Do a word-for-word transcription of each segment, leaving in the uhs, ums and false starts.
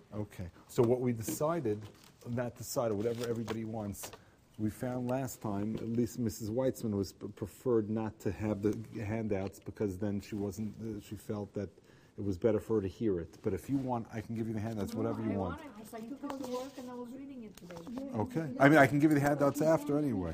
Okay. So what we decided, not decided, whatever everybody wants, we found last time, at least Missus Weitzman was preferred not to have the handouts because then she wasn't, uh, she felt that it was better for her to hear it. But if you want, I can give you the handouts, no, whatever you I want. want it. I took out the work and I was reading it today. Okay. I mean, I can give you the handouts after anyway.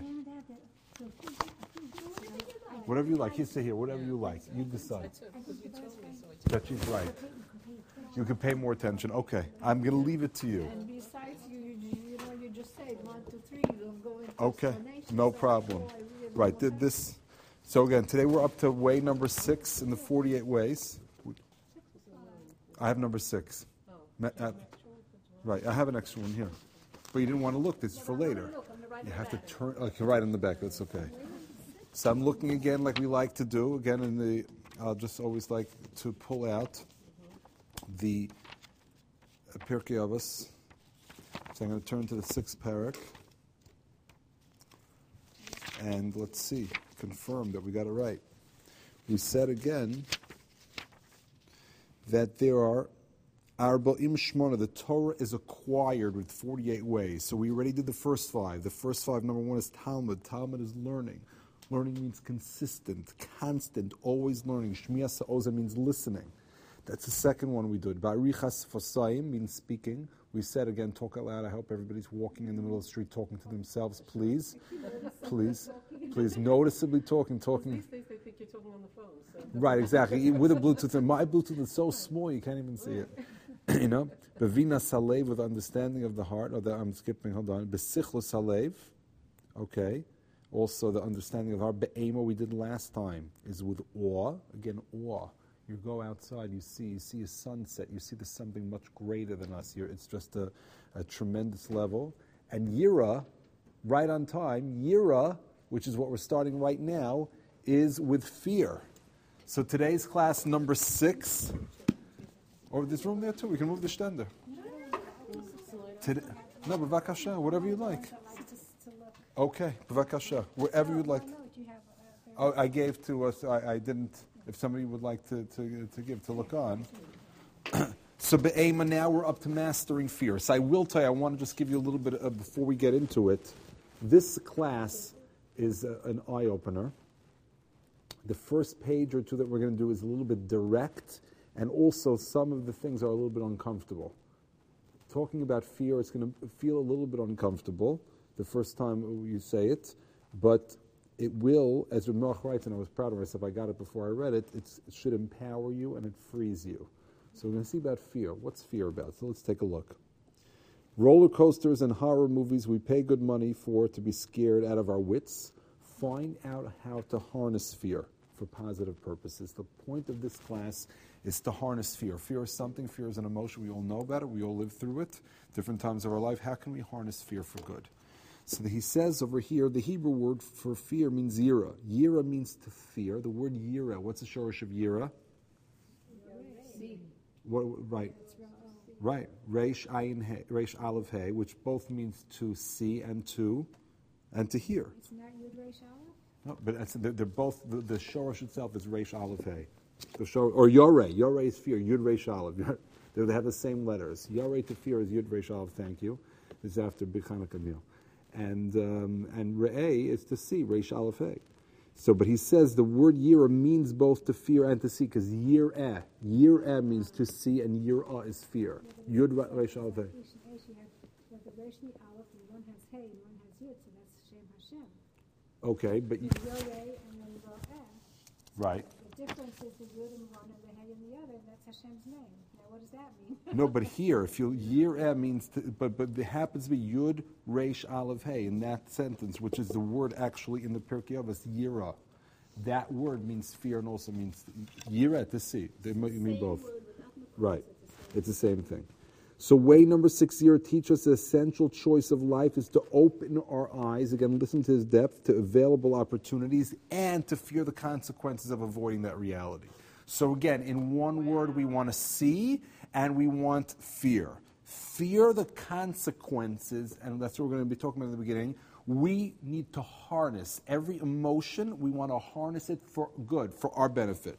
Whatever you like. You say here, whatever you like. You decide. That she's right. You can pay more attention. Okay. I'm going to leave it to you. And besides, you, you, you know, you just say one, two, three. You don't go into Okay. explanation. No So problem. I really don't Right. want Did that. this. So again, today we're up to way number six in the forty-eight ways. I have number six. Ma- uh, right. I have an extra one here. But you didn't want to look. This is for later. You have to turn. Okay, right in the back. That's okay. So I'm looking again, like we like to do. Again, in the, I'll just always like to pull out the Pirkei Avos. So I'm going to turn to the sixth parak, and let's see, confirm that we got it right. We said again that there are Arba'im Shmona, the Torah is acquired with forty-eight ways. So we already did the first five. The first five, number one is Talmud. Talmud is learning. Learning means consistent, constant, always learning. Shmiya Sa'oza means listening. That's the second one we did. Ba'richas Fasayim means speaking. We said again, talk out loud. I hope everybody's walking in the middle of the street talking to themselves. Please, please, please, noticeably talking, talking. These days they think you're talking on the phone. So. Right, exactly. With a Bluetooth. And my Bluetooth is so small you can't even see it. You know? Bevina Salev, with understanding of the heart. Or the, I'm skipping, hold on. Besichlo Salev. Okay. Also the understanding of the heart. Be'ema we did last time is with awe. Again, awe. You go outside, you see, you see a sunset, you see there's something much greater than us here. It's just a, a tremendous level. And Yira, right on time, Yira, which is what we're starting right now, is with fear. So today's class number six, or there's room there too, we can move the stender. Today, no, b'vakasha, whatever you like. Okay, b'vakasha, wherever you'd like. Oh, I gave to us, I, I didn't... If somebody would like to, to, to give, to look on. So Be'ema, now we're up to mastering fear. So I will tell you, I want to just give you a little bit of, before we get into it, this class is a, an eye-opener. The first page or two that we're going to do is a little bit direct, and also some of the things are a little bit uncomfortable. Talking about fear, it's going to feel a little bit uncomfortable the first time you say it, but it will, as Rav Noach writes, and I was proud of myself, I got it before I read it, it's, it should empower you and it frees you. So we're going to see about fear. What's fear about? So let's take a look. Roller coasters and horror movies we pay good money for to be scared out of our wits. Find out how to harness fear for positive purposes. The point of this class is to harness fear. Fear is something, fear is an emotion. We all know about it. We all live through it. Different times of our life. How can we harness fear for good? So he says over here, the Hebrew word for fear means yira. Yira means to fear. The word yira, what's the shorish of yira? What, right, right. Reish ayin he, reish aleph he, which both means to see and to, and to hear. It's not yud reish aleph? No, but it's, they're, they're both. The, the shorish itself is reish aleph he. The shor, or yoreh. Yoreh is fear. Yud reish aleph. They have the same letters. Yoreh to fear is yud reish aleph. Thank you. This is after Big Chanukah meal. And um, and re'eh is to see, reish aleph he. So, but he says the word yira means both to fear and to see, because yir'eh, yir'eh means to see, and yir'ah is fear. Yud reish aleph he. The reish aleph, one has hey, one has yud, so that's Shem Hashem. Okay, but The yoreh and then ro'eh. right. The difference is the yud in one and the hey in the other. That's Hashem's name. Now, what does that mean? No, but here, if you yir'eh means, to, but but it happens to be yud reish aleph he in that sentence, which is the word actually in the Pirkei Avos, yira. That word means fear and also means yir'eh, to see. They mean both. Right, it's the same thing. So way number six here teach us the essential choice of life is to open our eyes, again, listen to his depth, to available opportunities, and to fear the consequences of avoiding that reality. So again, in one word, we want to see and we want fear. Fear the consequences, and that's what we're going to be talking about in the beginning. We need to harness every emotion. We want to harness it for good, for our benefit.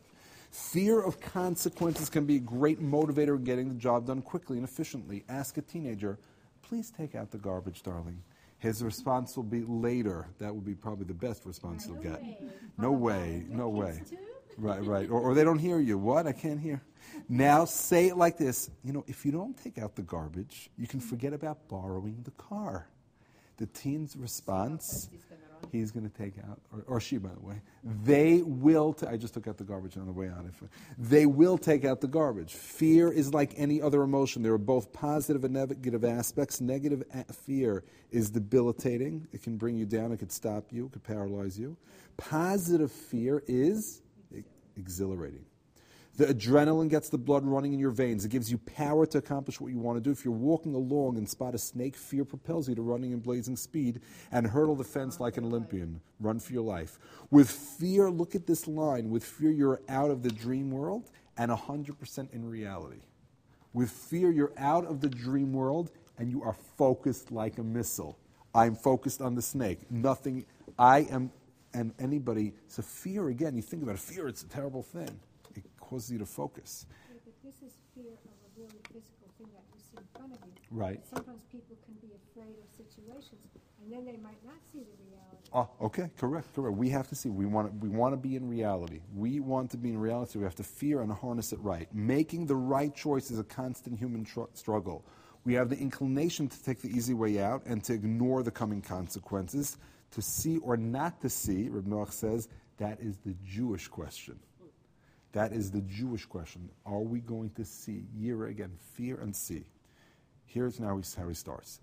Fear of consequences can be a great motivator in getting the job done quickly and efficiently. Ask a teenager, please take out the garbage, darling. His response will be later. That would be probably the best response he'll get. No way, no way. Right, right. Or, or they don't hear you. What? I can't hear. Now say it like this. You know, if you don't take out the garbage, you can forget about borrowing the car. The teen's response, he's going to take out, or, or she, by the way, they will, t- I just took out the garbage on the way out. If, they will take out the garbage. Fear is like any other emotion. There are both positive and negative aspects. Negative a- fear is debilitating. It can bring you down. It could stop you. It could paralyze you. Positive fear is e- exhilarating. The adrenaline gets the blood running in your veins. It gives you power to accomplish what you want to do. If you're walking along and spot a snake, fear propels you to running in blazing speed and hurdle the fence like an Olympian. Run for your life. With fear, look at this line. With fear, you're out of the dream world and one hundred percent in reality. With fear, you're out of the dream world and you are focused like a missile. I'm focused on the snake. Nothing, I am, and anybody, so fear, again, you think about it, fear, it's a terrible thing. It causes you to focus. Yeah, but this is fear of a really physical thing that you see in front of you. Right. Sometimes people can be afraid of situations, and then they might not see the reality. Oh, okay, correct, correct. We have to see. We want to, we want to be in reality. We want to be in reality. We have to fear and harness it right. Making the right choice is a constant human tr- struggle. We have the inclination to take the easy way out and to ignore the coming consequences. To see or not to see, Reb Noach says, that is the Jewish question. That is the Jewish question. Are we going to see? Year again, fear and see. Here's now how he starts.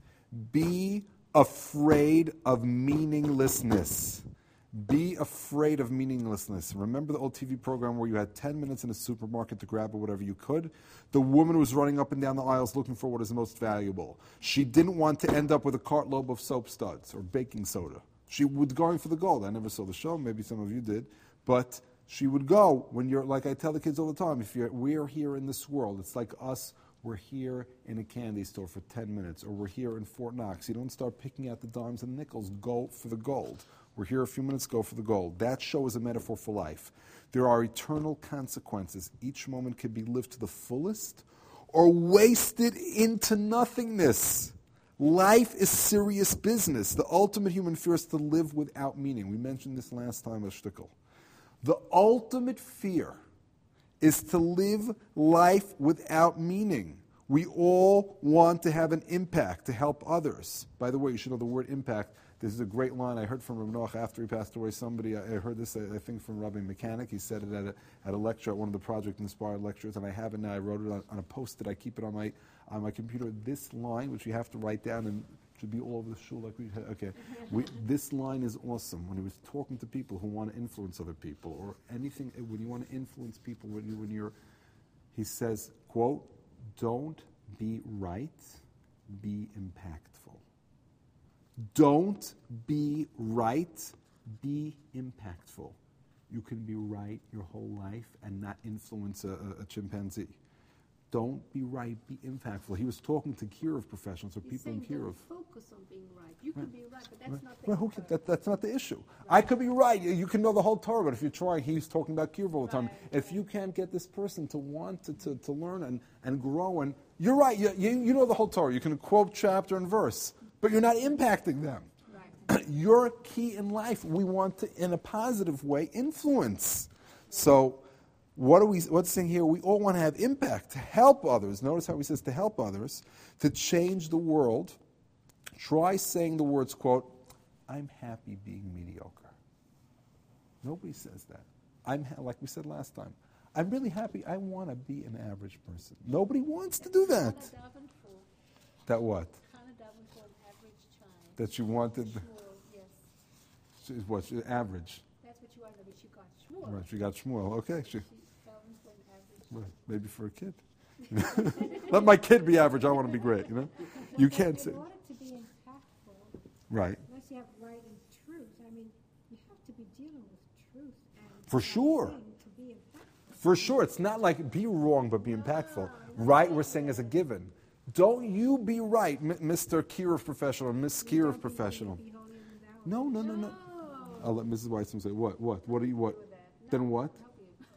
Be afraid of meaninglessness. Be afraid of meaninglessness. Remember the old T V program where you had ten minutes in a supermarket to grab whatever you could? The woman was running up and down the aisles looking for what is most valuable. She didn't want to end up with a cartload of soap studs or baking soda. She was going for the gold. I never saw the show. Maybe some of you did. But she would go when you're, like I tell the kids all the time, if you're, we're here in this world, it's like us, we're here in a candy store for ten minutes, or we're here in Fort Knox. You don't start picking out the dimes and nickels, go for the gold. We're here a few minutes, go for the gold. That show is a metaphor for life. There are eternal consequences. Each moment can be lived to the fullest or wasted into nothingness. Life is serious business. The ultimate human fear is to live without meaning. We mentioned this last time with Shtickle. The ultimate fear is to live life without meaning. We all want to have an impact, to help others. By the way, you should know the word impact. This is a great line I heard from Reb Noach after he passed away. Somebody, I heard this, I think, from Rabbi Mechanic. He said it at a, at a lecture, at one of the Project Inspired lectures, and I have it now. I wrote it on, on a post-it. I keep it on my on my computer. This line, which you have to write down and should be all over the shul like we had. Okay, we, this line is awesome. When he was talking to people who want to influence other people, or anything, when you want to influence people, when, you, when you're, he says, quote, don't be right, be impactful. Don't be right, be impactful. You can be right your whole life and not influence a, a, a chimpanzee. Don't be right, be impactful. He was talking to Kirov professionals or He's people in saying Kirov. don't focus on being right. You can be right, but that's Right. not the Well, who answer. can, that, that's not the issue. I could be right. You, you can know the whole Torah, but if you're trying, he's talking about Kirov all the time. Right, If you can't get this person to want to, to, to learn and, and grow, and you're right, you, you, you know the whole Torah. You can quote chapter and verse, but you're not impacting them. Right. Your key in life, we want to, in a positive way, influence. So, what are we? What's saying here? We all want to have impact, to help others. Notice how he says to help others, to change the world. Try saying the words, quote, I'm happy being mediocre. Nobody says that. I'm ha- like we said last time. I'm really happy. I want to be an average person. Nobody wants to do that. That what? That you wanted. Yes. She's what? She's average. That's what you wanted, but you got Shmuel. Right. She got Shmuel. Okay. She, She fell into an average. well, maybe for a kid. Let my kid be average. I want to be great. You know. You can't say. In order to be impactful, Right. unless you have right and truth, I mean, you have to be dealing with truth and For sure. right to be impactful. For sure. It's not like be wrong but be impactful. Right. We're saying as a given. Don't you be right, M- Mister Kirov professional or Miss Kirov professional. Be holier than thou. No, no, no, no. Oh. I'll let Missus Weitzman say what, what, what do you what? Then what?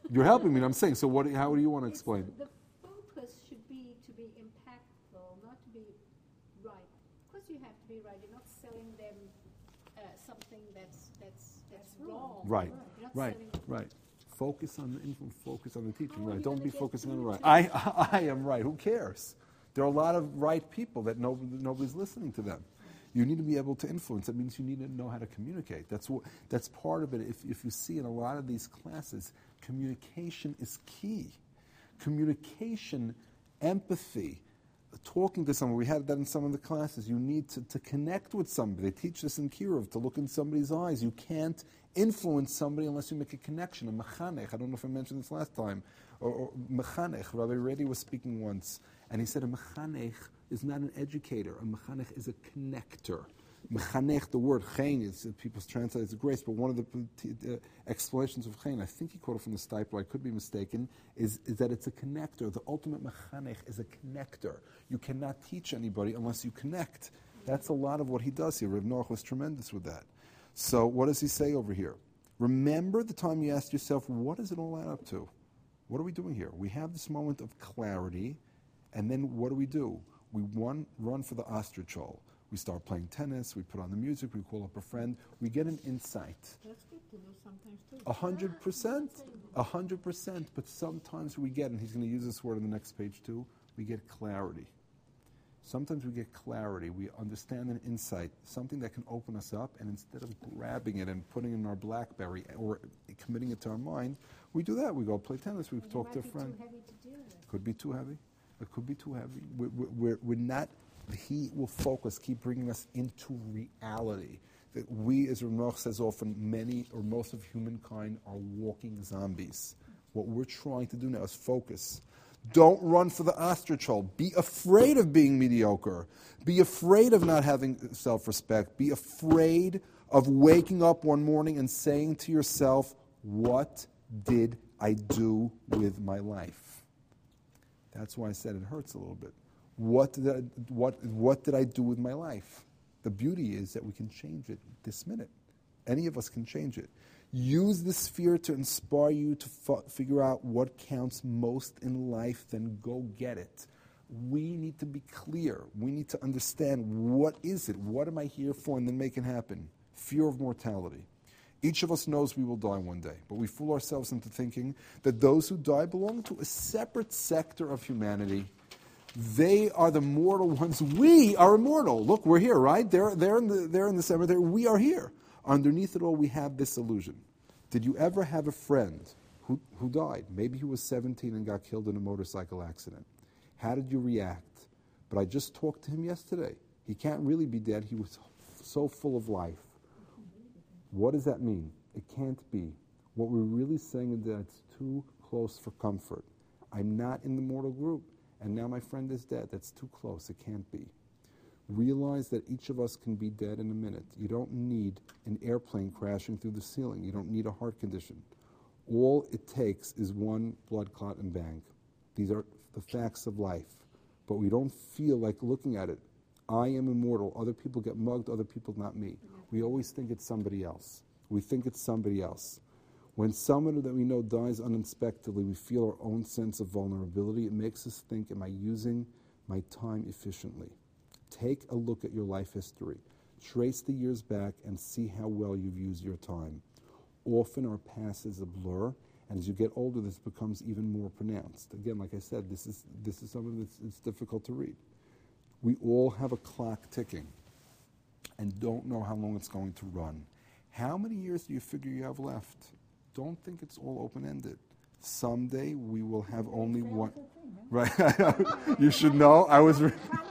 You're helping me, and I'm saying, so what? How do you want to It's- explain? The focus should be to be impactful, not to be right. Of course, you have to be right. You're not selling them uh, something that's that's that's wrong. Right, You're not right, selling right. Focus on the influence, focus on the teaching. How are Right. you Don't gonna be get focusing on the through right. to I, I am right. Who cares? There are a lot of right people that no, nobody's listening to them. You need to be able to influence. That means you need to know how to communicate. That's what. That's part of it. If, if you see in a lot of these classes, communication is key. Communication, empathy, talking to someone. We had that in some of the classes. You need to, to connect with somebody. They teach this in Kirov, to look in somebody's eyes. You can't influence somebody unless you make a connection. A mechanech, I don't know if I mentioned this last time, or, or mechanech. Rabbi Reddy was speaking once, and he said a mechanech is not an educator. A mechanech is a connector. Mechanech, the word chen, is, people translate it as grace, but one of the uh, explanations of chen, I think he quoted from the Stipler, I could be mistaken, is, is that it's a connector. The ultimate mechanech is a connector. You cannot teach anybody unless you connect. That's a lot of what he does here. Rav Noach was tremendous with that. So what does he say over here? Remember the time you asked yourself, what does it all add up to? What are we doing here? We have this moment of clarity, and then what do we do? We one, run for the ostrichol. We start playing tennis, we put on the music, we call up a friend, we get an insight. That's good to do sometimes too. A hundred percent, a hundred percent, but sometimes we get, and he's going to use this word on the next page too, we get clarity. Sometimes we get clarity, we understand an insight, something that can open us up, and instead of grabbing it and putting it in our BlackBerry or committing it to our mind, we do that. We go play tennis, we It talk to a might be friend. too heavy to deal with. Could be too heavy. It could be too heavy. We're, we're, we're not, he will focus, keep bringing us into reality. That we, as Rav says often, many or most of humankind are walking zombies. What we're trying to do now is focus. Don't run for the ostrichol. Be afraid of being mediocre. Be afraid of not having self-respect. Be afraid of waking up one morning and saying to yourself, what did I do with my life? That's why I said it hurts a little bit. What did I, what, what did I do with my life? The beauty is that we can change it this minute. Any of us can change it. Use the sphere to inspire you to f- figure out what counts most in life, then go get it. We need to be clear. We need to understand what is it, what am I here for, and then make it happen. Fear of mortality. Each of us knows we will die one day, but we fool ourselves into thinking that those who die belong to a separate sector of humanity. They are the mortal ones. We are immortal. Look, we're here, right? They're, they're, in, the, they're in the cemetery. We are here. Underneath it all, we have this illusion. Did you ever have a friend who, who died? Maybe he was seventeen and got killed in a motorcycle accident. How did you react? But I just talked to him yesterday. He can't really be dead. He was so full of life. What does that mean? It can't be. What we're really saying is that it's too close for comfort. I'm not in the mortal group, and now my friend is dead. That's too close. It can't be. Realize that each of us can be dead in a minute. You don't need an airplane crashing through the ceiling. You don't need a heart condition. All it takes is one blood clot and bang. These are the facts of life. But we don't feel like looking at it. I am immortal. Other people get mugged, other people not me. We always think it's somebody else. We think it's somebody else. When someone that we know dies unexpectedly, we feel our own sense of vulnerability. It makes us think, am I using my time efficiently? Take a look at your life history. Trace the years back and see how well you've used your time. Often our past is a blur, and as you get older, this becomes even more pronounced. Again, like I said, this is this is something that's it's difficult to read. We all have a clock ticking and don't know how long it's going to run. How many years do you figure you have left? Don't think it's all open-ended. Someday we will have only one. Right? You should know. I was. Re-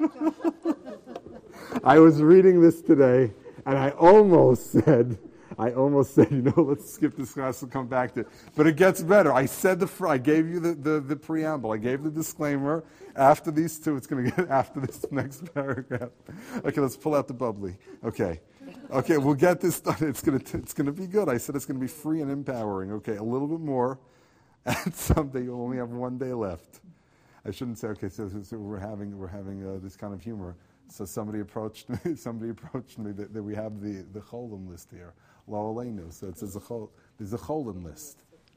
I was reading this today, and I almost said, I almost said, you know, let's skip this class and come back to it. But it gets better. I said the, fr- I gave you the, the, the preamble. I gave the disclaimer. After these two, it's going to get after this next paragraph. Okay, let's pull out the bubbly. Okay. Okay, we'll get this done. It's going to it's going to be good. I said it's going to be free and empowering. Okay, a little bit more. And someday you'll only have one day left. I shouldn't say, okay, so, so we're having we're having uh, this kind of humor. So somebody approached me. Somebody approached me that, that we have the the cholim list here, Lo Aleinu. So it says a chol, there's a cholim list.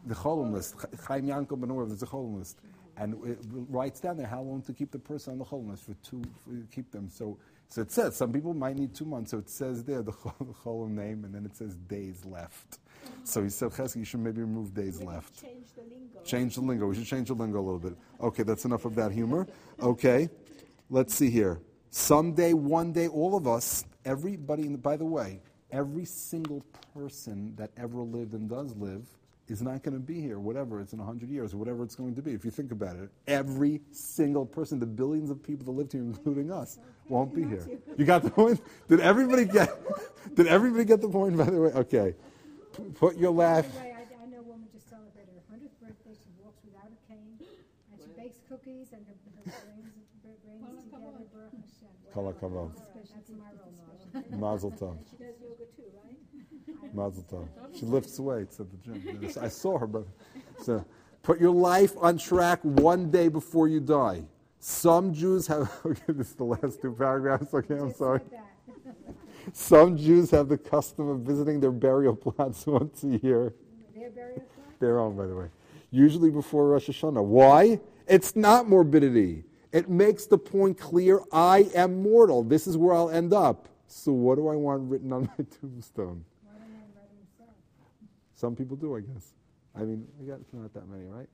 the Cholim list. Chaim Yankel Ben Orv, there's a Cholim list. And it writes down there how long to keep the person on the Cholim list, for two, for keep them. So so it says, some people might need two months, so it says there the Cholim name, and then it says days left. So he said, Chesky, you should maybe remove days Maybe left. Change the lingo. Change the lingo. We should change the lingo a little bit. Okay, that's enough of that humor. Okay, let's see here. Someday, one day, all of us, everybody, in the, by the way, every single person that ever lived and does live is not going to be here, whatever, it's in one hundred years, or whatever it's going to be. If you think about it, every single person, the billions of people that lived here, including us, won't be here. You got the point? Did everybody get, did everybody get the point, by the way? Okay. P- Put your laugh. By the way, I, I know a woman just celebrated her hundredth birthday. She walks without a cane, and she bakes cookies, and her, her brains, her brains together. Baruch Hashem. Kol hakavod. That's my role model. Mazel tov. She does yoga too, right? Mazel tov. She lifts weights at the gym. I saw her, but so put your life on track one day before you die. Some Jews have. Okay, this is the last two paragraphs. Okay, I'm Just sorry. like that. Some Jews have the custom of visiting their burial plots once a year. Their burial plot? Their own, by the way. Usually before Rosh Hashanah. Why? It's not morbidity. It makes the point clear, I am mortal. This is where I'll end up. So what do I want written on my tombstone? Why don't I write himself? Some people do, I guess. I mean, I got not that many, right?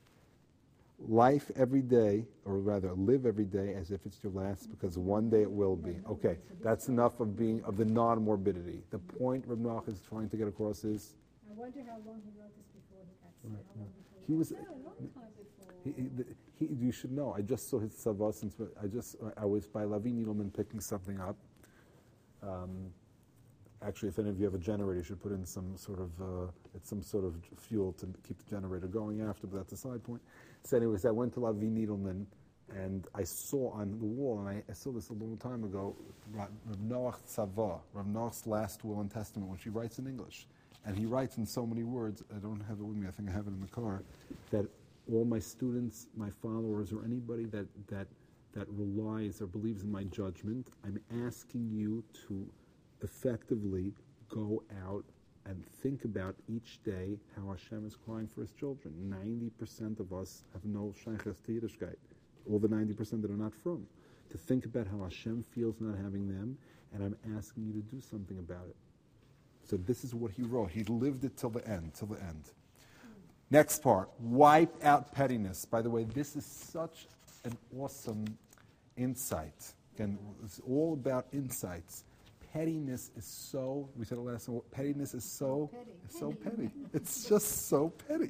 Life every day, or rather, live every day as if it's your last, because one day it will be. Okay, that's enough of being of the non-morbidity. The point Reb Noach is trying to get across is I wonder how long he wrote this before he got sick. Right, How long before he was. No, a long time before. He, he, the- he, you should know. I just saw his tzava since I just I was by Lavi Needleman picking something up. Um, actually, if any of you have a generator, you should put in some sort of uh, it's some sort of fuel to keep the generator going after. But that's a side point. So, anyways, I went to Lavi Needleman, and I saw on the wall, and I, I saw this a long time ago, Rav Noach Tzava, Rav Noach's last will and testament, which he writes in English, and he writes in so many words. I don't have it with me. I think I have it in the car. That all my students, my followers, or anybody that, that that relies or believes in my judgment, I'm asking you to effectively go out and think about each day how Hashem is crying for His children. ninety percent of us have no shaykhs to Yiddishkeit. All the ninety percent that are not from. To think about how Hashem feels not having them, and I'm asking you to do something about it. So this is what he wrote. He lived it till the end, till the end. Next part, wipe out pettiness. By the way, this is such an awesome insight. Again, it's all about insights. Pettiness is so, we said it last time, pettiness is so, Petty. it's so petty. It's just so petty.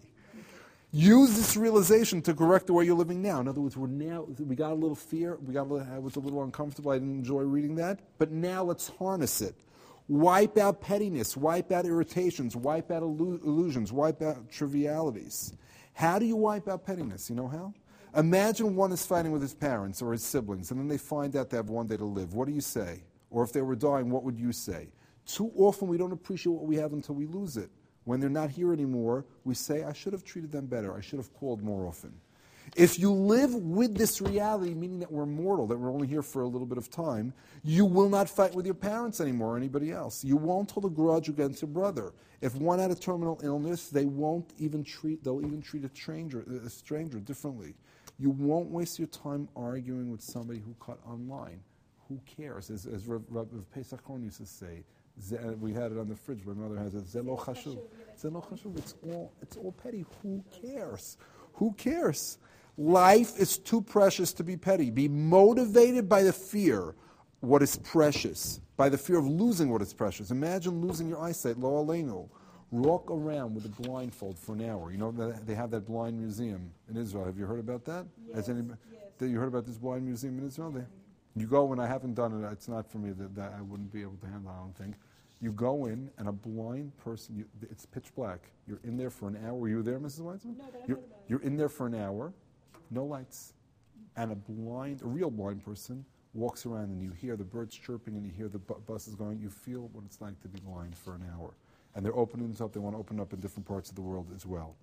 Use this realization to correct the way you're living now. In other words, we're now, we got a little fear, we got a little, I was a little uncomfortable, I didn't enjoy reading that, but now let's harness it. Wipe out pettiness, wipe out irritations, wipe out illu- illusions, wipe out trivialities. How do you wipe out pettiness? You know how? Imagine one is fighting with his parents or his siblings, and then they find out they have one day to live. What do you say? Or if they were dying, what would you say? Too often we don't appreciate what we have until we lose it. When they're not here anymore, we say, I should have treated them better. I should have called more often. If you live with this reality, meaning that we're mortal, that we're only here for a little bit of time, you will not fight with your parents anymore or anybody else. You won't hold a grudge against your brother. If one had a terminal illness, they won't even treat, they'll even treat a stranger, a stranger differently. You won't waste your time arguing with somebody who cut online. Who cares? As, as Rav, Rav Pesach Horn used to say, Ze, we had it on the fridge. My mother has it. Zelo chashuv. Zelo chashuv. It's all. It's all petty. Who cares? Who cares? Life is too precious to be petty. Be motivated by the fear, what is precious, by the fear of losing what is precious. Imagine losing your eyesight. Lo aleinu. Walk around with a blindfold for an hour. You know that they have that blind museum in Israel. Have you heard about that? Yes, Has anybody? yes. You heard about this blind museum in Israel? They, you go and I haven't done it. It's not for me that, that I wouldn't be able to handle. I don't think. You go in and a blind person. You, it's pitch black. You're in there for an hour. Were you there, Missus Weitzman? No, but I You're, heard about it. you're in there for an hour, no lights, and a blind, a real blind person walks around and you hear the birds chirping and you hear the bu- buses going. You feel what it's like to be blind for an hour, and they're opening this up. They want to open up in different parts of the world as well.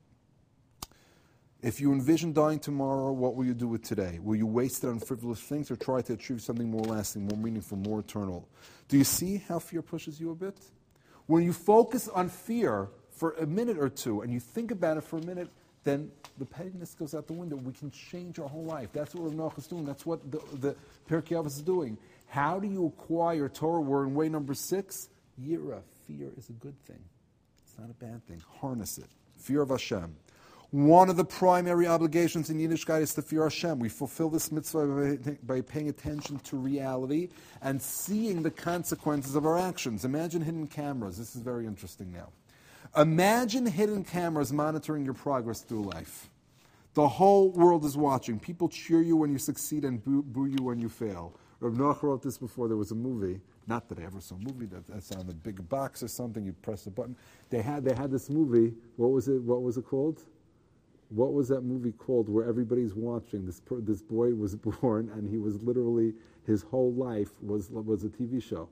If you envision dying tomorrow, what will you do with today? Will you waste it on frivolous things or try to achieve something more lasting, more meaningful, more eternal? Do you see how fear pushes you a bit? When you focus on fear, for a minute or two, and you think about it for a minute, then the pettiness goes out the window. We can change our whole life. That's what Rav Noach is doing. That's what the, the Pirkei Avos is doing. How do you acquire Torah? We're in way number six. Yira, fear is a good thing. It's not a bad thing. Harness it. Fear of Hashem. One of the primary obligations in Yiddishkeit is to fear Hashem. We fulfill this mitzvah by, by paying attention to reality and seeing the consequences of our actions. Imagine hidden cameras. This is very interesting now. Imagine hidden cameras monitoring your progress through life. The whole world is watching. People cheer you when you succeed and boo, boo you when you fail. Rav Noach wrote this before. There was a movie, not that I ever saw a movie, that, that's on the big box or something. You press the button. They had they had this movie. What was it? What was it called? What was that movie called where everybody's watching? This per, this boy was born and he was literally, his whole life was was a T V show.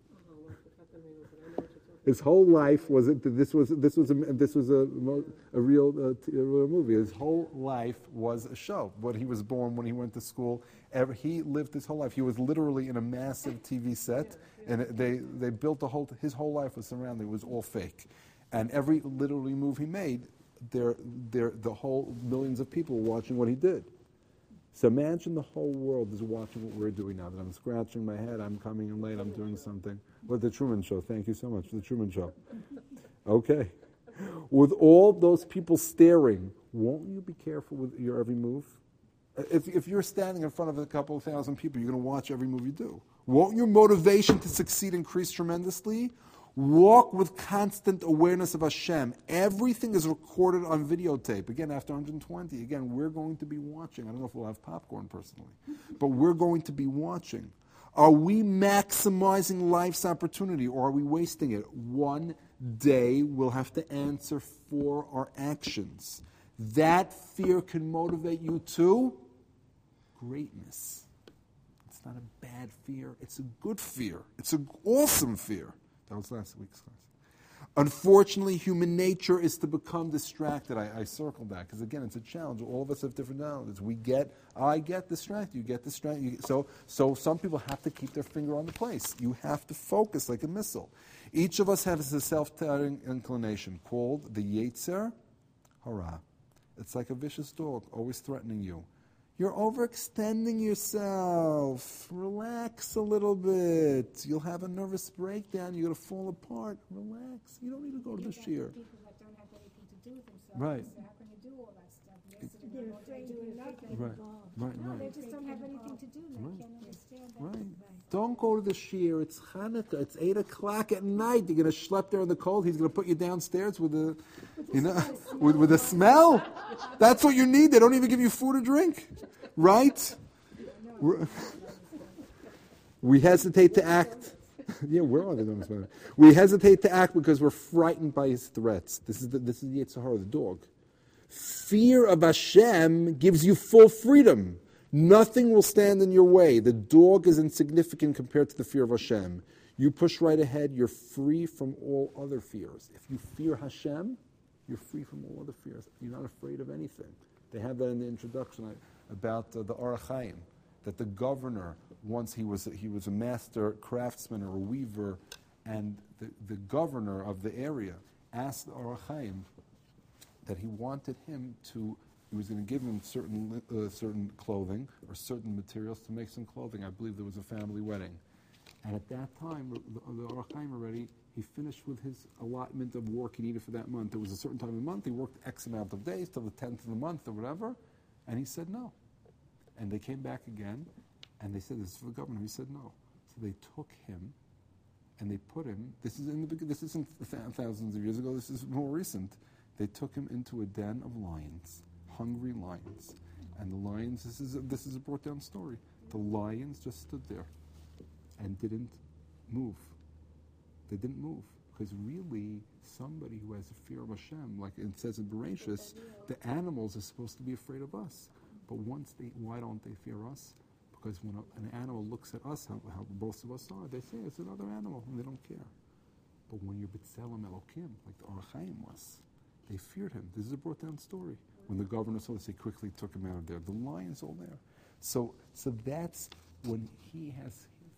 His whole life was it. This was this was a this was a a real, uh, t- a real movie. His whole life was a show. When he was born, when he went to school, ever, he lived his whole life. He was literally in a massive T V set, and they they built the whole. His whole life was surrounded. It was all fake, and every literally move he made, there there the whole millions of people were watching what he did. So imagine the whole world is watching what we're doing now. That I'm scratching my head, I'm coming in late, I'm doing something. What, the Truman Show. Thank you so much for the Truman Show. Okay. With all those people staring, won't you be careful with your every move? If, if you're standing in front of a couple of thousand people, you're going to watch every move you do. Won't your motivation to succeed increase tremendously? Walk with constant awareness of Hashem. Everything is recorded on videotape. Again, after one hundred twenty, again, we're going to be watching. I don't know if we'll have popcorn personally, but we're going to be watching. Are we maximizing life's opportunity or are we wasting it? One day we'll have to answer for our actions. That fear can motivate you to greatness. It's not a bad fear. It's a good fear. It's an awesome fear. That was last week's class. Unfortunately, human nature is to become distracted. I, I circled that because, again, it's a challenge. All of us have different knowledge. We get, I get distracted. You get distracted. You, so, so some people have to keep their finger on the place. You have to focus like a missile. Each of us has a self-telling inclination called the Yetzer Hara. It's like a vicious dog, always threatening you. You're overextending yourself. Relax a little bit. You'll have a nervous breakdown. You're going to fall apart. Relax. You don't need to go to the shiur. People that don't have anything to do with themselves. Right. So how can you do all that stuff? Yes, They're they afraid do to nothing. Right, right, No, right. they just don't have anything to do. And they Right. can't understand that. Right. Don't go to the shiur. It's Hanukkah. It's eight o'clock at night. You're going to schlep there in the cold. He's going to put you downstairs with a, you know, with, with a smell. That's what you need. They don't even give you food or drink. Right? We hesitate to act. Yeah, we're all doing this. We hesitate to act because we're frightened by his threats. This is the, this is the Yetzer Hara, the dog. Fear of Hashem gives you full freedom. Nothing will stand in your way. The dog is insignificant compared to the fear of Hashem. You push right ahead, you're free from all other fears. If you fear Hashem, you're free from all other fears. You're not afraid of anything. They have that in the introduction about uh, the Orach Chaim, that the governor, once he was he was a master craftsman or a weaver, and the, the governor of the area asked the Orach Chaim that he wanted him to, he was going to give him certain uh, certain clothing or certain materials to make some clothing. I believe there was a family wedding. And at that time, the, the Orach Chaim already, he finished with his allotment of work he needed for that month. There was a certain time of the month, he worked X amount of days till the tenth of the month or whatever, and he said no. And they came back again, and they said, this is for the governor. He said no. So they took him, and they put him, this is in the this isn't thousands of years ago, this is more recent. They took him into a den of lions, hungry lions. And the lions, this is a, this is a brought down story. The lions just stood there and didn't move. They didn't move. Because really, somebody who has a fear of Hashem, like it says in Bereshis, the animals are supposed to be afraid of us. But once they, why don't they fear us? Because when a, an animal looks at us, how, how most of us are, they say it's another animal, and they don't care. But when you're B'Tselem Elokim, like the Orach Chaim was, they feared him. This is a brought down story. When the governor saw this, he quickly took him out of there. The lion's all there. So, so that's when he has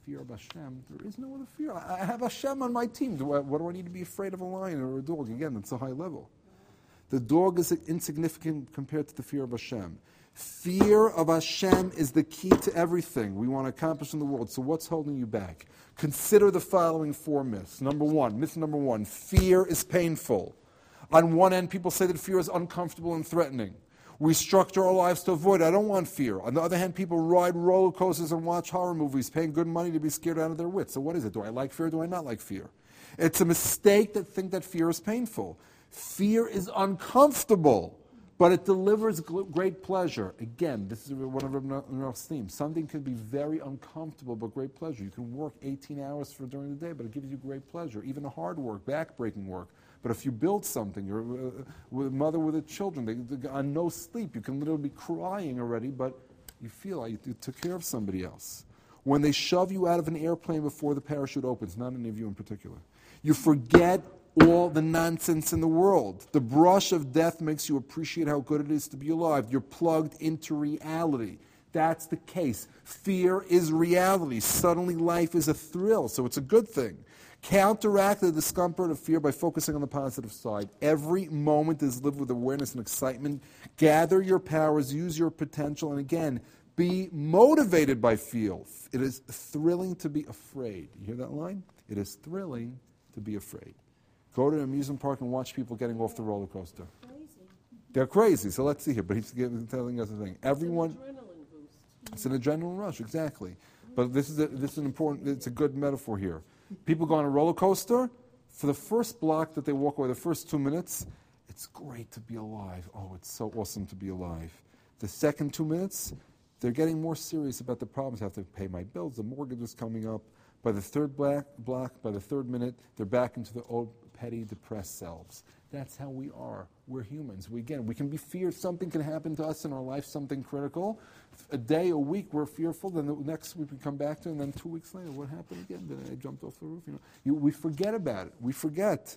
fear of Hashem, there is no other fear. I I have Hashem on my team. Do I, what do I need to be afraid of a lion or a dog? Again, it's a high level. The dog is insignificant compared to the fear of Hashem. Fear of Hashem is the key to everything we want to accomplish in the world. So what's holding you back? Consider the following four myths. Number one, myth number one, fear is painful. On one end, people say that fear is uncomfortable and threatening. We structure our lives to avoid it. I don't want fear. On the other hand, people ride roller coasters and watch horror movies, paying good money to be scared out of their wits. So what is it? Do I like fear or do I not like fear? It's a mistake to think that fear is painful. Fear is uncomfortable, but it delivers great pleasure. Again, this is one of Rab's themes. Something can be very uncomfortable, but great pleasure. You can work eighteen hours for during the day, but it gives you great pleasure. Even hard work, back-breaking work. But if you build something, you're a mother with a children, they, they, on no sleep, you can literally be crying already, but you feel like you took care of somebody else. When they shove you out of an airplane before the parachute opens, not any of you in particular, you forget all the nonsense in the world. The brush of death makes you appreciate how good it is to be alive. You're plugged into reality. That's the case. Fear is reality. Suddenly life is a thrill, so it's a good thing. Counteract the discomfort of fear by focusing on the positive side. Every moment is lived with awareness and excitement. Gather your powers, use your potential, and again, be motivated by fear. It is thrilling to be afraid. You hear that line? It is thrilling to be afraid. Go to an amusement park and watch people getting off the roller coaster. Crazy. They're crazy, so let's see here. But he's giving, telling us a thing. Everyone, It's an adrenaline boost. it's an adrenaline rush, exactly. But this is a, this is an important. It's a good metaphor here. People go on a roller coaster. For the first block that they walk away, the first two minutes, it's great to be alive. Oh, it's so awesome to be alive. The second two minutes, they're getting more serious about the problems. I have to pay my bills. The mortgage is coming up. By the third block, block, by the third minute, they're back into the old petty, depressed selves. That's how we are. We're humans. We, again, we can be feared. Something can happen to us in our life, something critical. A day, a week, we're fearful. Then the next week we come back to it, and then two weeks later, what happened again? Then I jumped off the roof. You know, you, we forget about it. We forget.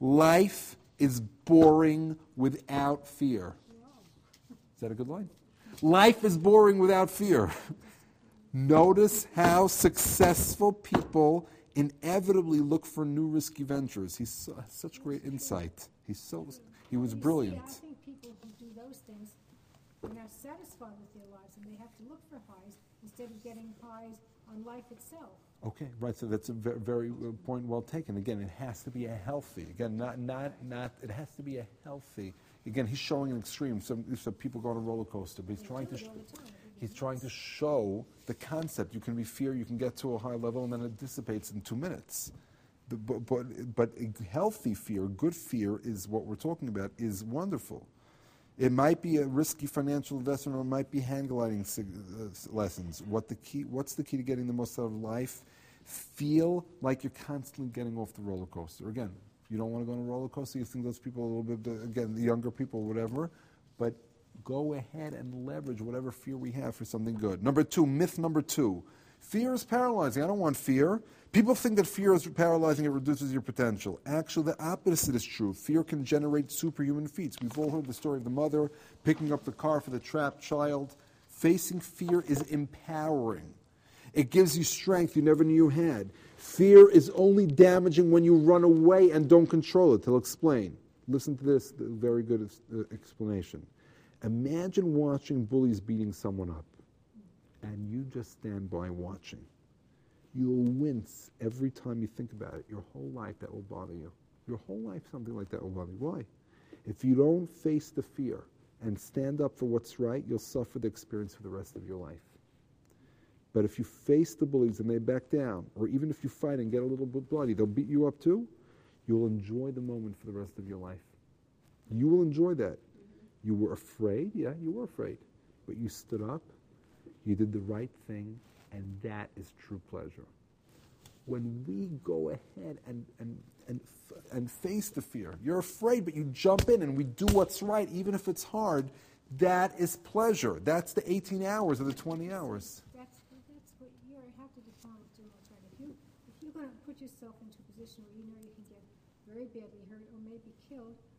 Life is boring without fear. Is that a good line? Life is boring without fear. Notice how successful people inevitably look for new risky ventures. He's so, has such great insight. He's so he was You brilliant. See, I think people who do those things are not satisfied with their lives, and they have to look for highs instead of getting highs on life itself. Okay, right. So that's a very, very uh, point well taken. Again, it has to be a healthy. Again, not not not. It has to be a healthy. Again, he's showing an extreme. Some so people go on a roller coaster, but he's They trying do to. it Sh- all the time. He's trying to show the concept. You can be fear, you can get to a high level, and then it dissipates in two minutes. The, but, but, but a healthy fear, good fear, is what we're talking about, is wonderful. It might be a risky financial investment, or it might be hang gliding sig- uh, lessons. What the key? What's the key to getting the most out of life? Feel like you're constantly getting off the roller coaster. Again, if you don't want to go on a roller coaster, you think those people a little bit, uh, again, the younger people, whatever, but go ahead and leverage whatever fear we have for something good. Number two, myth number two. Fear is paralyzing. I don't want fear. People think that fear is paralyzing, it reduces your potential. Actually, the opposite is true. Fear can generate superhuman feats. We've all heard the story of the mother picking up the car for the trapped child. Facing fear is empowering. It gives you strength you never knew you had. Fear is only damaging when you run away and don't control it. He'll explain. Listen to this, very good uh, explanation. Imagine watching bullies beating someone up, and you just stand by watching. You'll wince every time you think about it. Your whole life, that will bother you. Your whole life, something like that will bother you. Why? If you don't face the fear and stand up for what's right, you'll suffer the experience for the rest of your life. But if you face the bullies and they back down, or even if you fight and get a little bit bloody, they'll beat you up too, you'll enjoy the moment for the rest of your life. You will enjoy that. You were afraid, yeah, you were afraid. But you stood up, you did the right thing, and that is true pleasure. When we go ahead and, and, and, and face the fear, you're afraid, but you jump in and we do what's right, even if it's hard, that is pleasure. That's the eighteen hours or the twenty hours. That's, that's what you have to define doing what's right. If, you, if you're going to put yourself into a position where you know you can get very badly hurt or maybe killed,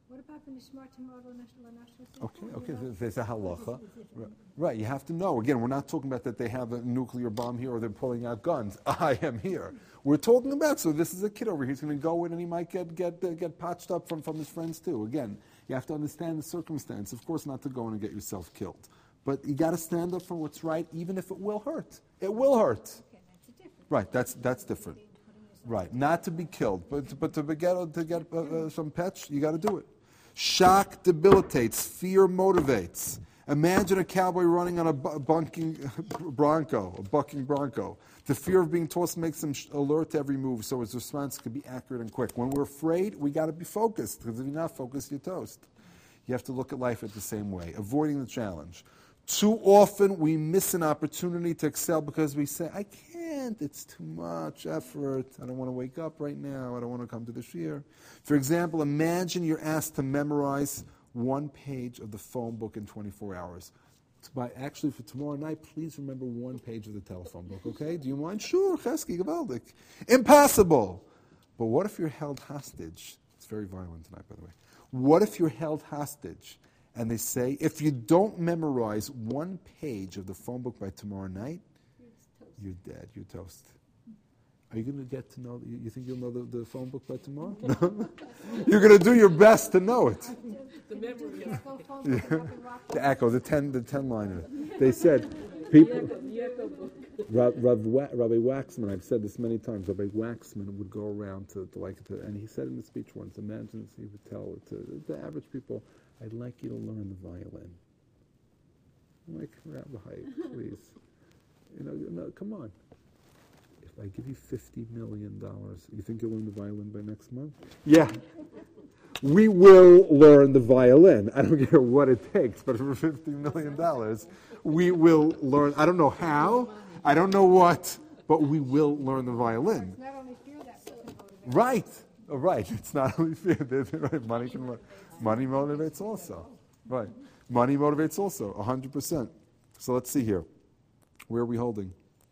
What about the Nishmar Tamar Lanashos? Okay, okay, there's a halacha. Right, you have to know. Again, we're not talking about that they have a nuclear bomb here or they're pulling out guns. I am here. We're talking about, so this is a kid over here. He's going to go in and he might get get uh, get patched up from, from his friends too. Again, you have to understand the circumstance. Of course, not to go in and get yourself killed. But you got to stand up for what's right, even if it will hurt. It will hurt. Okay, that's a different. Right, that's that's different. Right, not to be killed, but but to get to get uh, uh, some pets, you got to do it. Shock debilitates, fear motivates. Imagine a cowboy running on a bu- bunking bronco, a bucking bronco. The fear of being tossed makes him sh- alert to every move, so his response can be accurate and quick. When we're afraid, we got to be focused, because if you're not focused, you're toast. You have to look at life at the same way, avoiding the challenge. Too often, we miss an opportunity to excel because we say, I can't, it's too much effort, I don't want to wake up right now, I don't want to come to the shiur. For example, imagine you're asked to memorize one page of the phone book in twenty-four hours. By, actually, for tomorrow night, please remember one page of the telephone book, okay? Do you mind? Sure, Chesky, gewaldig. Impossible! But what if you're held hostage? It's very violent tonight, by the way. What if you're held hostage and they say, if you don't memorize one page of the phone book by tomorrow night, you're dead, you're toast. Are you going to get to know, you, you think you'll know the, the phone book by tomorrow? No? You're going to do your best to know it. The memory of Yeah. The echo, the ten, the ten liner. They said, people, the echo book. Rav, Rav, Wa- Rabbi Waxman, I've said this many times, Rabbi Waxman would go around to, to like, to, and he said in the speech once, imagine he would tell to the average people, I'd like you to learn the violin. I'm like, Rabbi, please. You know, no, come on. If I give you fifty million dollars, you think you'll learn the violin by next month? Yeah. We will learn the violin. I don't care what it takes, but for fifty million dollars, we will learn. I don't know how, I don't know what, but we will learn the violin. It's not only fear that can motivate. Right. Oh, right. It's not only fear. Right. Money can mo- money motivates also. Right. Money motivates also, one hundred percent. So let's see here. Where are we holding?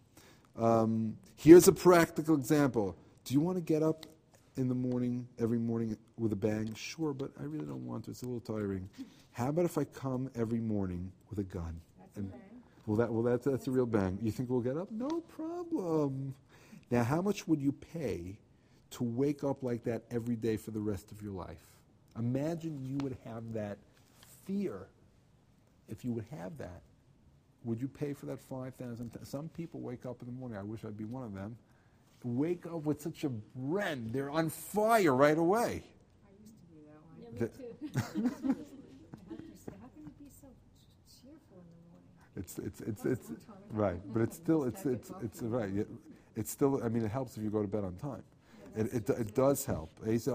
Um, here's a practical example. Do you want to get up in the morning, every morning with a bang? Sure, but I really don't want to. It's a little tiring. How about if I come every morning with a gun? That's a And- bang. Well, that well that's that's a real bang. You think we'll get up? No problem. Now, how much would you pay to wake up like that every day for the rest of your life? Imagine you would have that fear. If you would have that, would you pay for that five thousand? Some people wake up in the morning. I wish I'd be one of them. Wake up with such a bren. They're on fire right away. I used to be that one. Yeah, me The- too. I have to say, how can you be so cheerful in the morning? It's it's it's it's right, but it's still it's it's it's right. It- It's still. I mean, it helps if you go to bed on time. It it, it does help.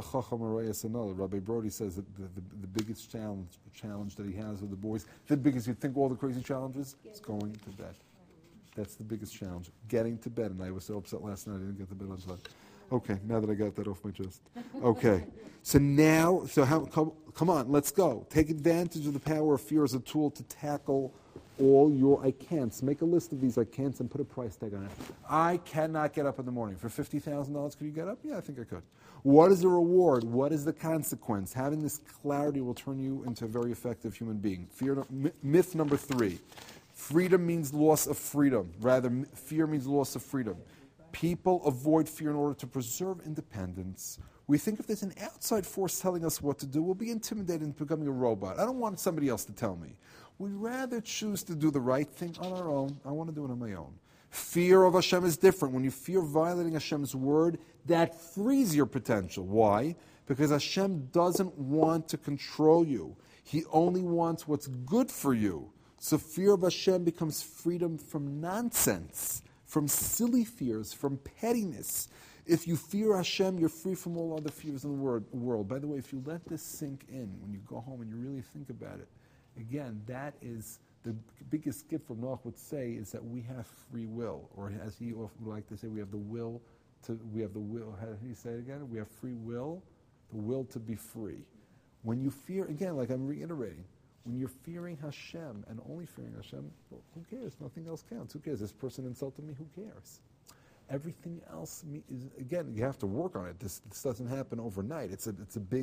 Rabbi Brody says that the, the, the biggest challenge challenge that he has with the boys, the biggest, you'd think all the crazy challenges, is going to bed. That's the biggest challenge, getting to bed. And I was so upset last night I didn't get to bed on time. Okay, now that I got that off my chest. Okay, so now, so how? Come, come on, let's go. Take advantage of the power of fear as a tool to tackle all your I can'ts. Make a list of these I can'ts and put a price tag on it. I cannot get up in the morning. For fifty thousand dollars, could you get up? Yeah, I think I could. What is the reward? What is the consequence? Having this clarity will turn you into a very effective human being. Fear, myth number three. Freedom means loss of freedom. Rather, fear means loss of freedom. People avoid fear in order to preserve independence. We think if there's an outside force telling us what to do, we'll be intimidated into becoming a robot. I don't want somebody else to tell me. We'd rather choose to do the right thing on our own. I want to do it on my own. Fear of Hashem is different. When you fear violating Hashem's word, that frees your potential. Why? Because Hashem doesn't want to control you. He only wants what's good for you. So fear of Hashem becomes freedom from nonsense, from silly fears, from pettiness. If you fear Hashem, you're free from all other fears in the world. By the way, if you let this sink in, when you go home and you really think about it, again, that is the biggest gift from Noach would say is that we have free will, or as he often would like to say, we have the will to, we have the will, how did he say it again? We have free will, the will to be free. When you fear, again, like I'm reiterating, when you're fearing Hashem and only fearing Hashem, well, who cares? Nothing else counts. Who cares? This person insulted me, who cares? Everything else is, again, you have to work on it. This, this doesn't happen overnight. It's a, it's a big,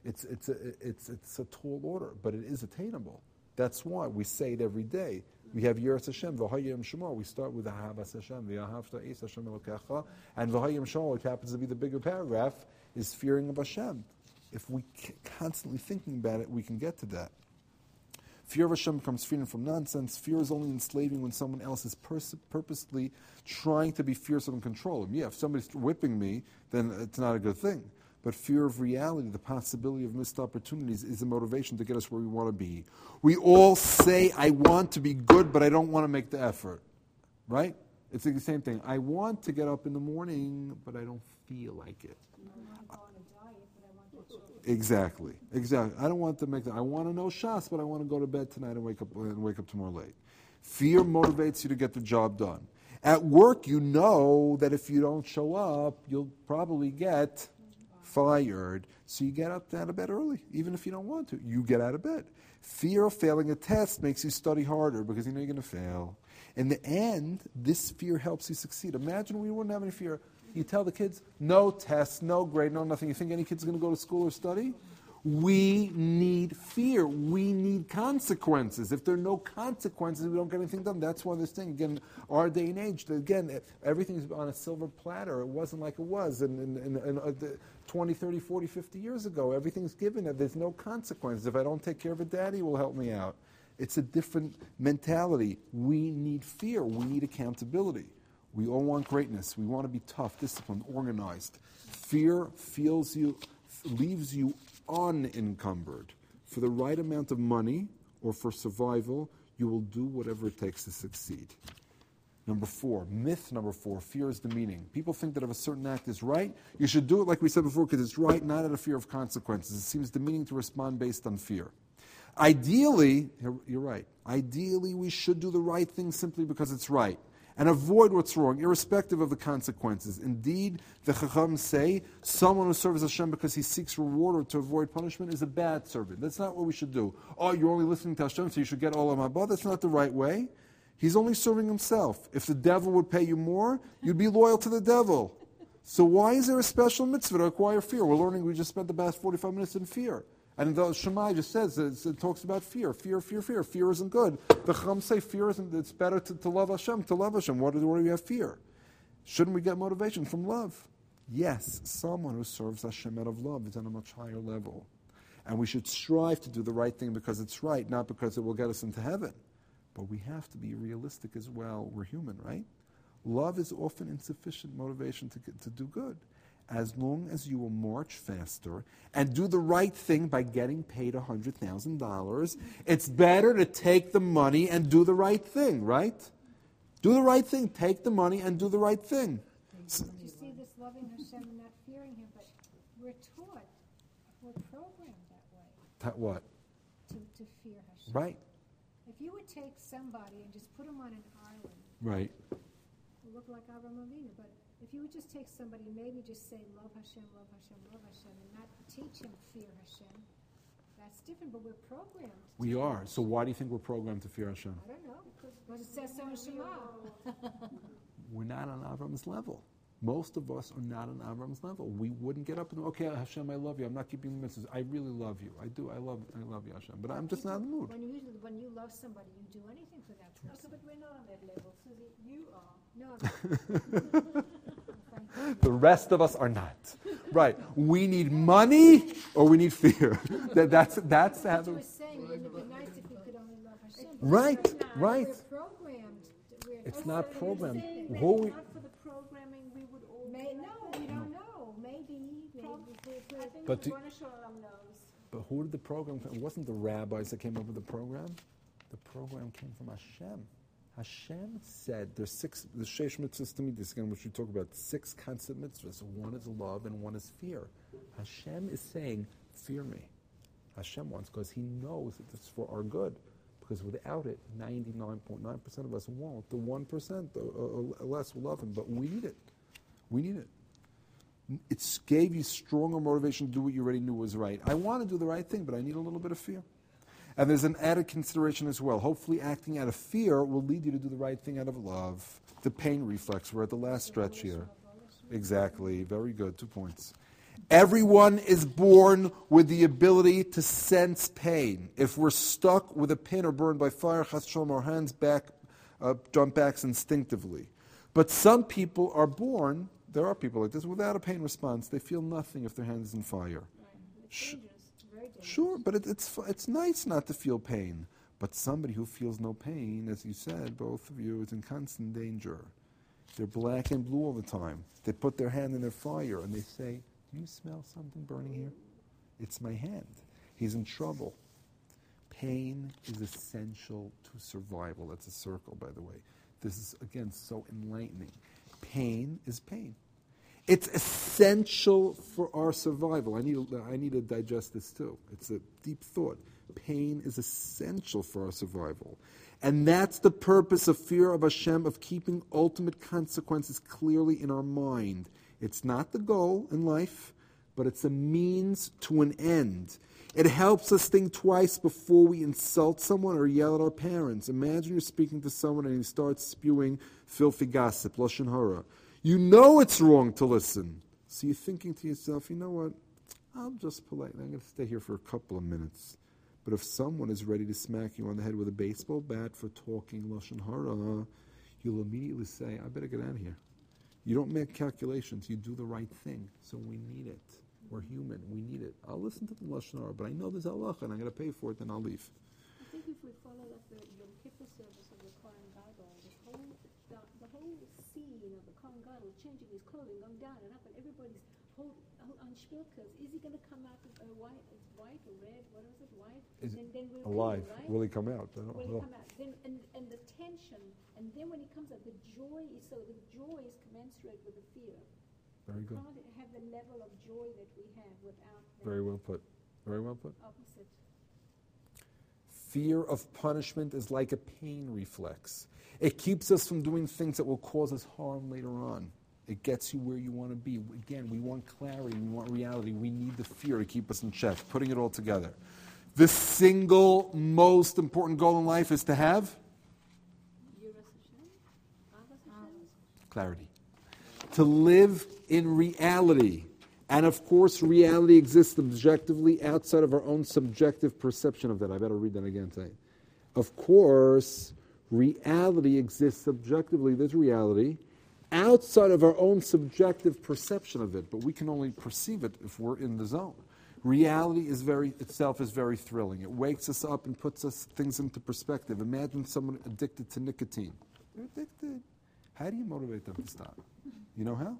It's, it's, a, it's, it's a tall order, but it is attainable. That's why we say it every day. We have Yiras Hashem, V'hayim Shema. We start with Ahavas Hashem, V'ahavta Es Hashem Elokecha, and V'hayim Shema, which happens to be the bigger paragraph, is fearing of Hashem. If we c- constantly thinking about it, we can get to that. Fear of Hashem becomes freedom from nonsense. Fear is only enslaving when someone else is pers- purposely trying to be fearsome and control him. Yeah, if somebody's whipping me, then it's not a good thing. But fear of reality, the possibility of missed opportunities, is the motivation to get us where we want to be. We all say, I want to be good, but I don't want to make the effort. Right? It's the same thing. I want to get up in the morning, but I don't feel like it. Exactly. Exactly. I don't want to make that. I want to know Shas, but I want to go to bed tonight and wake up and wake up tomorrow late. Fear motivates you to get the job done. At work, you know that if you don't show up, you'll probably get fired. So you get up out of bed early, even if you don't want to. You get out of bed. Fear of failing a test makes you study harder because you know you're going to fail. In the end, this fear helps you succeed. Imagine we wouldn't have any fear. You tell the kids, no tests, no grade, no nothing. You think any kid's going to go to school or study? We need fear. We need consequences. If there are no consequences, we don't get anything done. That's why this thing, again, our day and age, again, everything's on a silver platter. It wasn't like it was in, in, in, in uh, twenty, thirty, forty, fifty years ago. Everything's given. There's no consequences. If I don't take care of it, Daddy will help me out. It's a different mentality. We need fear. We need accountability. We all want greatness. We want to be tough, disciplined, organized. Fear feels you, leaves you unencumbered. For the right amount of money or for survival, you will do whatever it takes to succeed. Number four, myth number four, fear is demeaning. People think that if a certain act is right, you should do it like we said before because it's right, not out of fear of consequences. It seems demeaning to respond based on fear. Ideally, you're right, ideally we should do the right thing simply because it's right and avoid what's wrong, irrespective of the consequences. Indeed, the Chacham say, someone who serves Hashem because he seeks reward or to avoid punishment is a bad servant. That's not what we should do. Oh, you're only listening to Hashem, so you should get all of Haba. That's not the right way. He's only serving himself. If the devil would pay you more, you'd be loyal to the devil. So why is there a special mitzvah to acquire fear? We're learning, we just spent the past forty-five minutes in fear. And the Shema just says, it talks about fear. Fear, fear, fear. Fear isn't good. The Chacham say fear isn't, it's better to, to love Hashem, to love Hashem. What do, what do we have fear? Shouldn't we get motivation from love? Yes, someone who serves Hashem out of love is on a much higher level. And we should strive to do the right thing because it's right, not because it will get us into heaven. But we have to be realistic as well. We're human, right? Love is often insufficient motivation to, to do good. As long as you will march faster and do the right thing by getting paid one hundred thousand dollars, it's better to take the money and do the right thing, right? Do the right thing. Take the money and do the right thing. So, you see this loving Hashem and not fearing Him, but we're taught, we're programmed that way. That what? To, to fear Hashem. Right. If you would take somebody and just put them on an island, right, it would look like Avraham Avinu, but if you would just take somebody, maybe just say, love Hashem, love Hashem, love Hashem, and not teach him fear Hashem, that's different, but we're programmed. We are. So why do you think we're programmed to fear Hashem? I don't know, because it says so in Shema. We're not on Avram's level. Most of us are not on Avram's level. We wouldn't get up and, okay, Hashem, I love you. I'm not keeping the mitzvahs. I really love you. I do. I love I love you, Hashem. But I'm just not in the mood. When you, when you love somebody, you do anything for that person. Okay, but we're not on that level, so that you are. No. The rest of us are not. Right. We need money or we need fear. that, that's that's how What you were saying, wouldn't it be nice if we could only love Hashem? Right, But right. We're programmed. We're It's Also, not you're programmed. saying that Who we- not for the programming, we would all May, do no, that. we don't know. Maybe. maybe Prob- if we- I think But the do- Rebbeinu Shalom knows. But who did the program come? It wasn't the rabbis that came up with the program. The program came from Hashem. Hashem said there's six, the Sheish mitzvahs to me, this again, which we talk about, six constant mitzvahs. One is love and one is fear. Hashem is saying, fear me. Hashem wants, because he knows that it's for our good. Because without it, ninety-nine point nine percent of us won't. The one percent or less will love him, but we need it. We need it. It gave you stronger motivation to do what you already knew was right. I want to do the right thing, but I need a little bit of fear. And there's an added consideration as well. Hopefully acting out of fear will lead you to do the right thing out of love. The pain reflex, we're at the last stretch here. Exactly, very good, two points. Everyone is born with the ability to sense pain. If we're stuck with a pin or burned by fire, chas v'shalom, our hands back, uh, jump backs instinctively. But some people are born, there are people like this, without a pain response. They feel nothing if their hand is on fire. Right. It's dangerous. Very dangerous. Sure, but it, it's it's nice not to feel pain. But somebody who feels no pain, as you said, both of you, is in constant danger. They're black and blue all the time. They put their hand in their fire and they say, "Do you smell something burning here?" It's my hand. He's in trouble. Pain is essential to survival. That's a circle, by the way. This is, again, so enlightening. Pain is pain. It's essential for our survival. I need, I need to digest this too. It's a deep thought. Pain is essential for our survival. And that's the purpose of fear of Hashem, of keeping ultimate consequences clearly in our mind. It's not the goal in life, but it's a means to an end. It helps us think twice before we insult someone or yell at our parents. Imagine you're speaking to someone and he starts spewing filthy gossip, lashon hara. You know it's wrong to listen. So you're thinking to yourself, you know what, I'll just politely, I'm going to stay here for a couple of minutes. But if someone is ready to smack you on the head with a baseball bat for talking lashon hara, you'll immediately say, I better get out of here. You don't make calculations. You do the right thing. So we need it. We're human. We need it. I'll listen to the lashon hara, but I know there's halacha and I'm going to pay for it, then I'll leave. I think if we follow like the Yom Kippur service of the Kohen Gadol, the whole, the, the whole scene of the Kohen Gadol changing his clothing, going down and up, and everybody's hold, hold on shpilkas. Is he going to come out with a white, white or red? What is it? White? Is and then we'll alive. Pay, right? Will he come out? I don't Will he know. come out? Then, and, and the tension, and then when he comes out, the joy is so, the joy is commensurate with the fear. Very good. We can't have the level of joy that we have without the Very well put. Very well put. opposite. Fear of punishment is like a pain reflex. It keeps us from doing things that will cause us harm later on. It gets you where you want to be. Again, we want clarity, we want reality. We need the fear to keep us in check. Putting it all together. The single most important goal in life is to have Yiras Hashem? Avas Hashem? clarity. To live in reality. And of course, reality exists objectively outside of our own subjective perception of that. I better read that again today. Of course, reality exists subjectively. There's reality outside of our own subjective perception of it, but we can only perceive it if we're in the zone. Reality is very itself is very thrilling. It wakes us up and puts us things into perspective. Imagine someone addicted to nicotine. They're addicted. How do you motivate them to stop? You know how? No.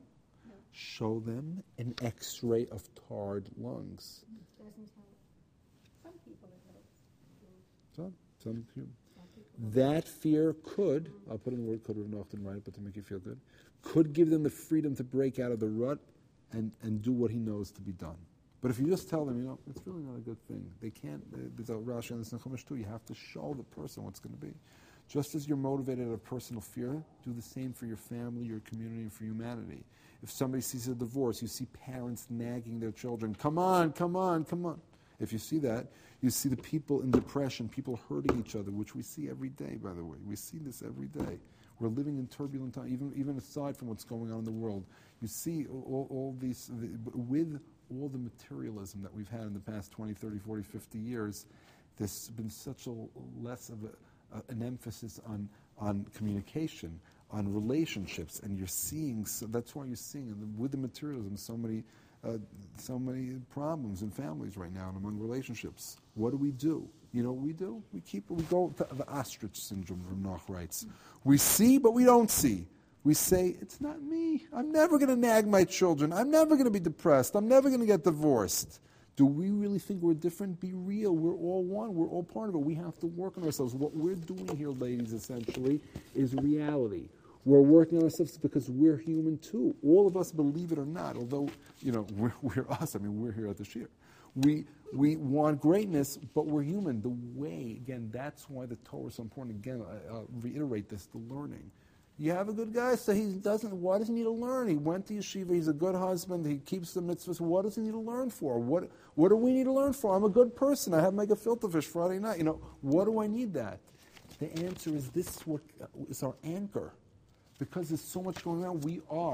Show them an X-ray of tarred lungs. Doesn't help. Some people it helps. Some, some people. Some people That fear could, I'll put in the word could, Rav Nachman write it, but to make you feel good, could give them the freedom to break out of the rut and, and do what he knows to be done. But if you just tell them, you know, it's really not a good thing. They can't, there's a Rashi and the Chumash too, you have to show the person what's going to be. Just as you're motivated out of personal fear, do the same for your family, your community, and for humanity. If somebody sees a divorce, you see parents nagging their children, come on, come on, come on. If you see that, you see the people in depression, people hurting each other, which we see every day, by the way. We see this every day. We're living in turbulent times, even, even aside from what's going on in the world. You see all, all these, with all the materialism that we've had in the past twenty, thirty, forty, fifty years, there's been such a less of a, a, an emphasis on, on communication, on relationships, and you're seeing, so that's why you're seeing, with the materialism, so many Uh, so many problems in families right now and among relationships. What do we do? You know what we do? We keep, we go to the ostrich syndrome, Rav Nach writes. We see, but we don't see. We say, it's not me. I'm never going to nag my children. I'm never going to be depressed. I'm never going to get divorced. Do we really think we're different? Be real. We're all one. We're all part of it. We have to work on ourselves. What we're doing here, ladies, essentially, is reality. We're working on ourselves because we're human too. All of us, believe it or not, although, you know, we're, we're us. I mean, we're here at the Shir. We we want greatness, but we're human. The way, again, that's why the Torah is so important. Again, I, I'll reiterate this, the learning. You have a good guy, so he doesn't, why does he need to learn? He went to yeshiva, he's a good husband, he keeps the mitzvahs. What does he need to learn for? What what do we need to learn for? I'm a good person. I have my gefilte fish Friday night. You know, what do I need that? The answer is this is what is our anchor. Because there's so much going on, we are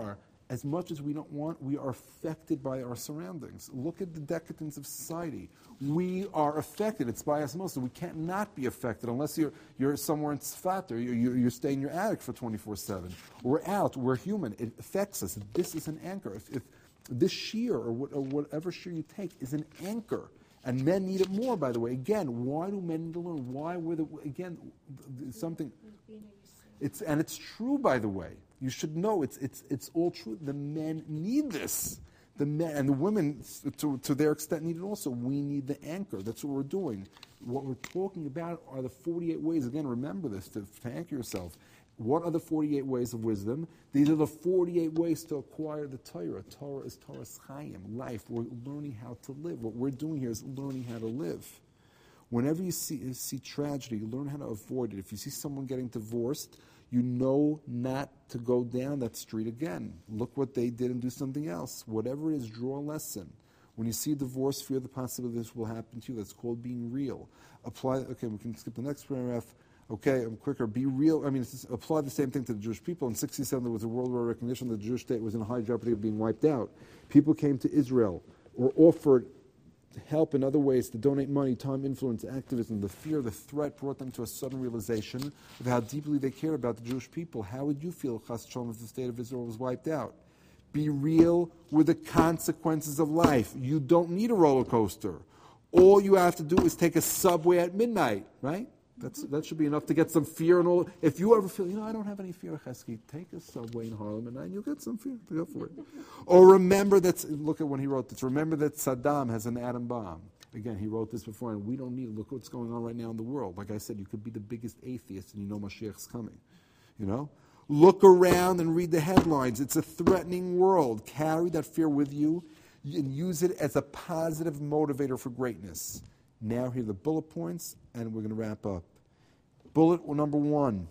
as much as we don't want, we are affected by our surroundings. Look at the decadence of society. We are affected. It's by osmosis. We can't not be affected unless you're you're somewhere in Tzfat or you're, you're, you're staying in your attic for twenty-four seven. We're out. We're human. It affects us. This is an anchor. If, if this shear or, what, or whatever shear you take is an anchor, and men need it more, by the way. Again, why do men need to learn? Why were the, again, something, it's, and it's true, by the way. You should know it's it's it's all true. The men need this. The men and the women, to, to their extent, need it also. We need the anchor. That's what we're doing. What we're talking about are the forty-eight ways. Again, remember this, to, to anchor yourself. What are the forty-eight ways of wisdom? These are the forty-eight ways to acquire the Torah. Torah is Torah's Chaim, life. We're learning how to live. What we're doing here is learning how to live. Whenever you see, you see tragedy, you learn how to avoid it. If you see someone getting divorced, you know not to go down that street again. Look what they did and do something else. Whatever it is, draw a lesson. When you see divorce, fear the possibility this will happen to you. That's called being real. Apply. Okay, we can skip the next paragraph. Okay, I'm quicker. Be real. I mean, it's just, apply the same thing to the Jewish people. In sixty-seven, there was a World War recognition that the Jewish state was in high jeopardy of being wiped out. People came to Israel or offered help in other ways to donate money, time, influence, activism. The fear, the threat brought them to a sudden realization of how deeply they care about the Jewish people. How would you feel, Chas Shalom, if the state of Israel was wiped out? Be real with the consequences of life. You don't need a roller coaster. All you have to do is take a subway at midnight, right? That's, that should be enough to get some fear and all. If you ever feel, you know, I don't have any fear, Chesky, take a subway in Harlem at night and you'll get some fear. Go for it. Or remember that, look at when he wrote this, remember that Saddam has an atom bomb. Again, he wrote this before, and we don't need it. Look what's going on right now in the world. Like I said, you could be the biggest atheist and you know Mashiach's coming. You know? Look around and read the headlines. It's a threatening world. Carry that fear with you and use it as a positive motivator for greatness. Now here are the bullet points, and we're going to wrap up. Bullet number one,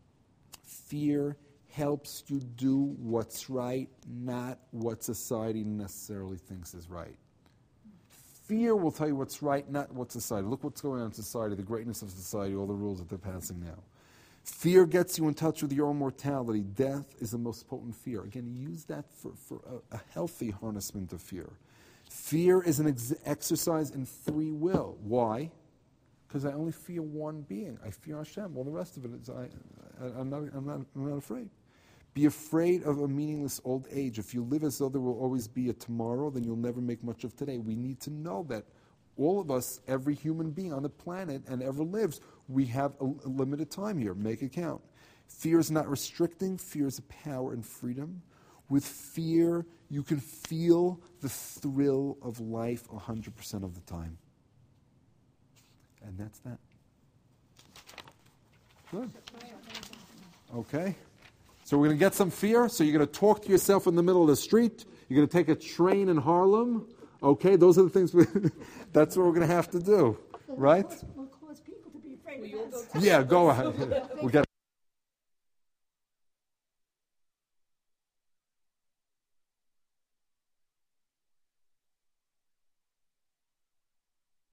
fear helps you do what's right, not what society necessarily thinks is right. Fear will tell you what's right, not what society. Look what's going on in society, the greatness of society, all the rules that they're passing now. Fear gets you in touch with your own mortality. Death is the most potent fear. Again, use that for, for a, a healthy harnessment of fear. Fear is an ex- exercise in free will. Why? Because I only fear one being. I fear Hashem. All the rest of it is I, I, I'm, not, I'm, not, I'm not afraid. Be afraid of a meaningless old age. If you live as though there will always be a tomorrow, then you'll never make much of today. We need to know that all of us, every human being on the planet and ever lives, we have a, a limited time here. Make it count. Fear is not restricting. Fear is a power and freedom. With fear, you can feel the thrill of life one hundred percent of the time. And that's that. Good. Okay. So we're going to get some fear. So you're going to talk to yourself in the middle of the street. You're going to take a train in Harlem. Okay, those are the things. We, that's what we're going to have to do, right? We'll cause people to be afraid of us. Yeah, go ahead. We got.